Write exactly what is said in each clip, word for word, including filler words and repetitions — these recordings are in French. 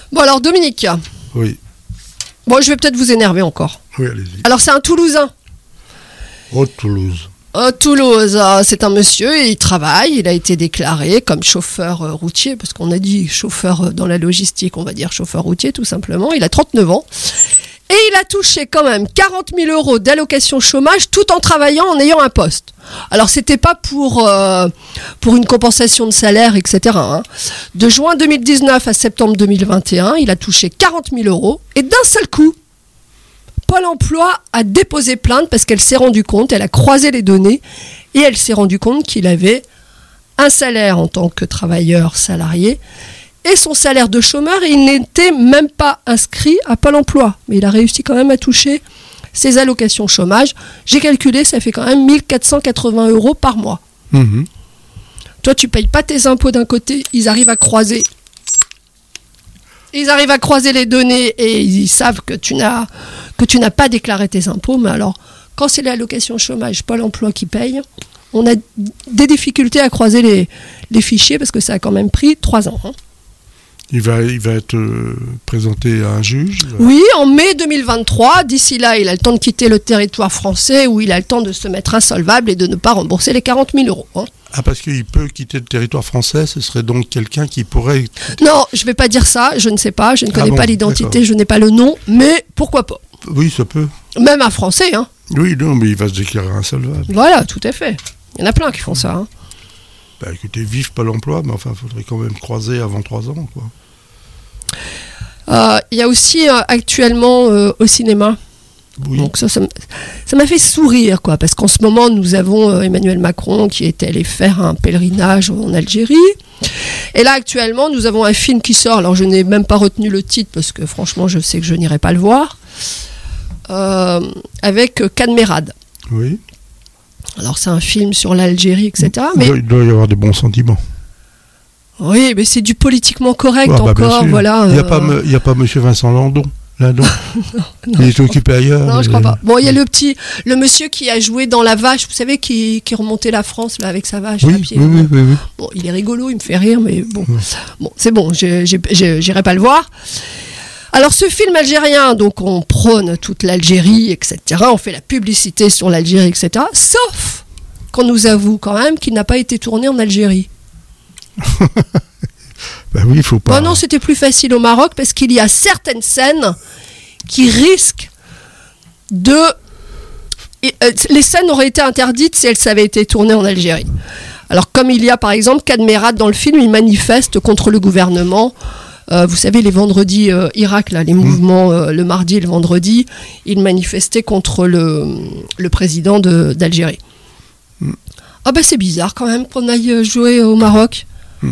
Bon alors Dominique. Oui. Bon, je vais peut-être vous énerver encore. Oui, allez-y. Alors c'est un Toulousain. Oh, Toulouse. Euh, Toulouse, euh, c'est un monsieur et il travaille, il a été déclaré comme chauffeur euh, routier, parce qu'on a dit chauffeur euh, dans la logistique, on va dire chauffeur routier tout simplement, il a trente-neuf ans. Et il a touché quand même quarante mille euros d'allocation chômage tout en travaillant, en ayant un poste. Alors c'était pas pour, euh, pour une compensation de salaire, et cetera. Hein. De juin deux mille dix-neuf à septembre deux mille vingt et un, il a touché quarante mille euros et d'un seul coup, Pôle emploi a déposé plainte parce qu'elle s'est rendue compte, elle a croisé les données et elle s'est rendue compte qu'il avait un salaire en tant que travailleur salarié et son salaire de chômeur, et il n'était même pas inscrit à Pôle emploi. Mais il a réussi quand même à toucher ses allocations chômage. J'ai calculé, ça fait quand même mille quatre cent quatre-vingts euros par mois. Mmh. Toi, tu ne payes pas tes impôts d'un côté, ils arrivent à croiser. Ils arrivent à croiser les données et ils savent que tu n'as, que tu n'as pas déclaré tes impôts. Mais alors, quand c'est l'allocation chômage, Pôle emploi qui paye, on a des difficultés à croiser les, les fichiers parce que ça a quand même pris trois ans. Hein. Il va, il va être euh, présenté à un juge. Oui, en mai deux mille vingt-trois. D'ici là, il a le temps de quitter le territoire français où il a le temps de se mettre insolvable et de ne pas rembourser les quarante mille euros. Hein. Ah, parce qu'il peut quitter le territoire français, ce serait donc quelqu'un qui pourrait... Non, je ne vais pas dire ça, je ne sais pas, je ne connais ah bon, pas l'identité, d'accord. Je n'ai pas le nom, mais pourquoi pas. Oui, ça peut. Même un Français, hein. Oui, non, mais il va se déclarer insolvable. Voilà, tout à fait. Il y en a plein qui font ça. Hein. Bah écoutez, vive Pôle emploi, mais enfin, il faudrait quand même croiser avant trois ans, quoi. Euh, il y a aussi euh, actuellement euh, au cinéma. Oui. Donc ça, ça, m- ça m'a fait sourire, quoi, parce qu'en ce moment, nous avons euh, Emmanuel Macron qui est allé faire un pèlerinage en Algérie. Et là, actuellement, nous avons un film qui sort. Alors, je n'ai même pas retenu le titre, parce que franchement, je sais que je n'irai pas le voir. Euh, avec euh, Cadmerade. Oui. Alors, c'est un film sur l'Algérie, et cetera. Il, Mais doit, il doit y avoir des bons sentiments. oui, mais c'est du politiquement correct Ah, bah, bien encore. sûr. Voilà. Il n'y a, euh, pas me- il y a pas M. Vincent Landon, là-dedans. non, Il est je crois occupé ailleurs. Non, je mais- crois pas. Bon, il y a le petit, le monsieur qui a joué dans La Vache, vous savez, qui, qui remontait la France là avec sa vache à Oui, pied. oui, oui, oui, oui. Bon, il est rigolo, il me fait rire, mais bon, Ouais. bon, c'est bon, j'ai- j'ai- j'ai- j'irai pas le voir. Alors, ce film algérien, donc on prône toute l'Algérie, et cetera. On fait la publicité sur l'Algérie, et cetera. Sauf qu'on nous avoue quand même qu'il n'a pas été tourné en Algérie. Ben oui, il faut pas... Bon, non, c'était plus facile au Maroc parce qu'il y a certaines scènes qui risquent de... Et, euh, les scènes auraient été interdites si elles avaient été tournées en Algérie. Alors, comme il y a par exemple Cadmerade dans le film, il manifeste contre le gouvernement. Euh, vous savez, les vendredis euh, Irak, là, les mmh. mouvements euh, le mardi et le vendredi, il manifestait contre le, le président de, d'Algérie. Mmh. Ah bah c'est bizarre quand même qu'on aille jouer au Maroc.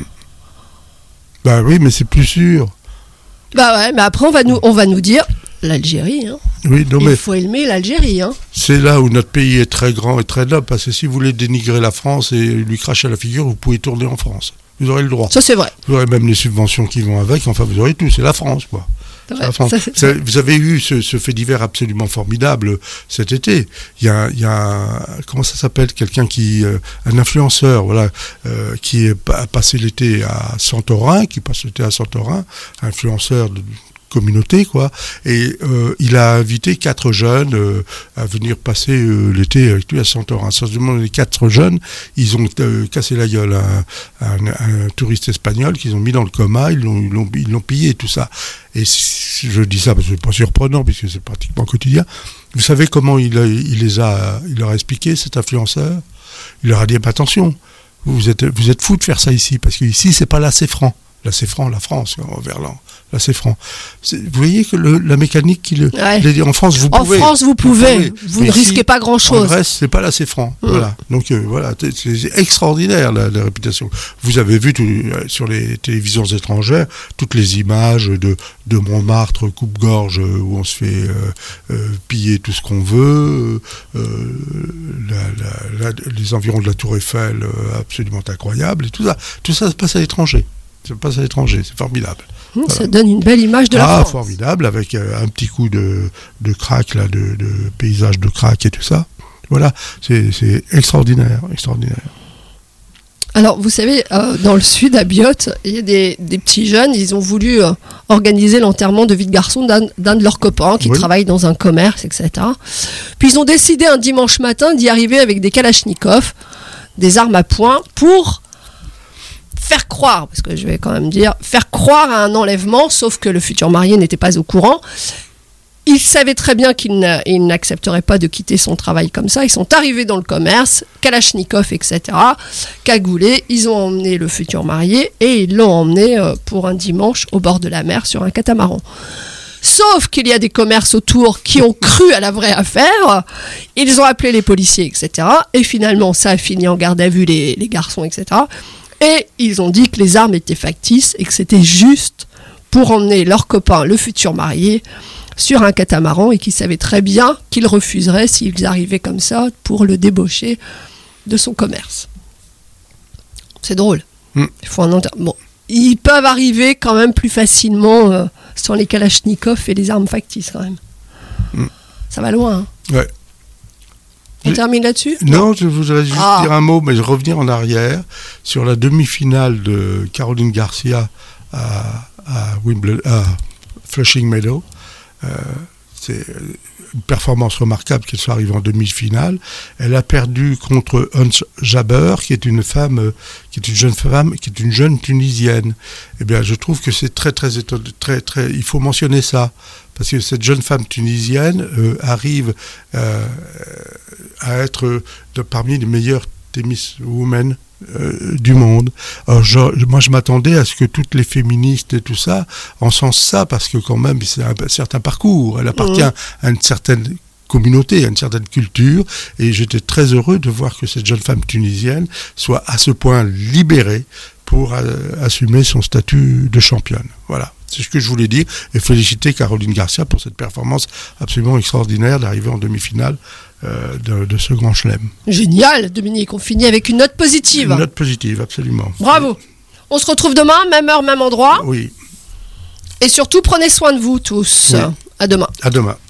Bah oui, mais c'est plus sûr. Bah ouais, mais après on va nous, on va nous dire l'Algérie. Hein. Oui, non, Il mais faut aimer l'Algérie. Hein. c'est là où notre pays est très grand et très noble, parce que si vous voulez dénigrer la France et lui cracher à la figure, vous pouvez tourner en France. Vous aurez le droit. Ça c'est vrai. Vous aurez même les subventions qui vont avec, enfin vous aurez tout, c'est la France, quoi. C'est C'est vrai. la France. Ça, c'est- Vous avez- vous avez eu ce, ce fait divers absolument formidable cet été. Il y a, il y a un- comment ça s'appelle, quelqu'un qui, euh, un influenceur, voilà, euh, qui est pa- passé l'été à Santorin, qui passe l'été à Santorin, influenceur de communauté, quoi, et euh, il a invité quatre jeunes euh, à venir passer euh, l'été avec lui à Santorin. Seulement, les quatre jeunes, ils ont euh, cassé la gueule à un, un, un touriste espagnol qu'ils ont mis dans le coma, ils l'ont, ils l'ont, ils l'ont pillé, tout ça. Et si, je dis ça parce que c'est pas surprenant, puisque c'est pratiquement quotidien. Vous savez comment il, a, il les a, il leur a expliqué, cet influenceur? Il leur a dit, attention, vous êtes, vous êtes fous de faire ça ici, parce qu'ici, c'est pas là, c'est franc. Là, c'est franc, la France, en Verlan. Là, c'est franc. C'est, vous voyez que le, la mécanique qui le, Ouais. les- en France, vous En pouvez. France, vous pouvez. Vous Mais ne ici, risquez pas En grand-chose. Grèce, c'est pas là, c'est franc. Mmh. Voilà. Donc euh, voilà, c'est, c'est extraordinaire la, la réputation. Vous avez vu tout, euh, sur les télévisions étrangères toutes les images de, de Montmartre, coupe-gorge, euh, où on se fait euh, euh, piller tout ce qu'on veut, euh, la, la, la, les environs de la Tour Eiffel, euh, absolument incroyables, et tout ça. Tout ça se passe à l'étranger. Ça se passe à l'étranger, c'est formidable. Mmh, Voilà. Ça donne une belle image de la Ah, France. formidable, avec euh, un petit coup de, de crack, là, de, de paysage de crack et tout ça. Voilà, c'est, c'est extraordinaire, extraordinaire. Alors, vous savez, euh, dans le sud, à Biot, il y a des, des petits jeunes, ils ont voulu euh, organiser l'enterrement de vie de garçon d'un, d'un de leurs copains qui oui. travaille dans un commerce, et cetera. Puis ils ont décidé un dimanche matin d'y arriver avec des kalachnikovs, des armes à poing, pour faire croire, parce que je vais quand même dire, faire croire à un enlèvement, sauf que le futur marié n'était pas au courant. Il savait très bien qu'il n'a, il n'accepterait pas de quitter son travail comme ça. Ils sont arrivés dans le commerce, Kalachnikov, et cetera, cagoulés. Ils ont emmené le futur marié et ils l'ont emmené pour un dimanche au bord de la mer sur un catamaran. Sauf qu'il y a des commerces autour qui ont cru à la vraie affaire. Ils ont appelé les policiers, et cetera. Et finalement, ça a fini en garde à vue, les, les garçons, et cetera. Et ils ont dit que les armes étaient factices et que c'était juste pour emmener leur copain, le futur marié, sur un catamaran et qu'ils savaient très bien qu'ils refuseraient s'ils arrivaient comme ça pour le débaucher de son commerce. C'est drôle. Mm. Il faut un enter... bon, ils peuvent arriver quand même plus facilement euh, sans les kalachnikovs et les armes factices quand même. Mm. Ça va loin. Hein. Ouais. On je... termine là-dessus ? Non, je voudrais juste ah. dire un mot, mais je revenir en arrière sur la demi-finale de Caroline Garcia à, à Wimbledon, à Flushing Meadow. Euh, c'est une performance remarquable qu'elle soit arrivée en demi-finale. Elle a perdu contre Hans Jaber, qui est une femme, euh, qui est une jeune femme, qui est une jeune Tunisienne. Eh bien, je trouve que c'est très, très étonnant, très, très. Il faut mentionner ça parce que cette jeune femme tunisienne euh, arrive euh, à être de, parmi les meilleures tennis women Euh, du monde. Alors, je, moi, je m'attendais à ce que toutes les féministes et tout ça encensent ça, parce que quand même, c'est un, un certain parcours. Elle appartient mmh. à une certaine communauté, à une certaine culture, et j'étais très heureux de voir que cette jeune femme tunisienne soit à ce point libérée pour euh, assumer son statut de championne. Voilà. C'est ce que je voulais dire, et féliciter Caroline Garcia pour cette performance absolument extraordinaire d'arriver en demi-finale euh, de, de ce grand chelem. Génial, Dominique, on finit avec une note positive. Une note positive, absolument. Bravo. Oui. On se retrouve demain, même heure, même endroit. Oui. Et surtout, prenez soin de vous tous. Oui. À demain. À demain.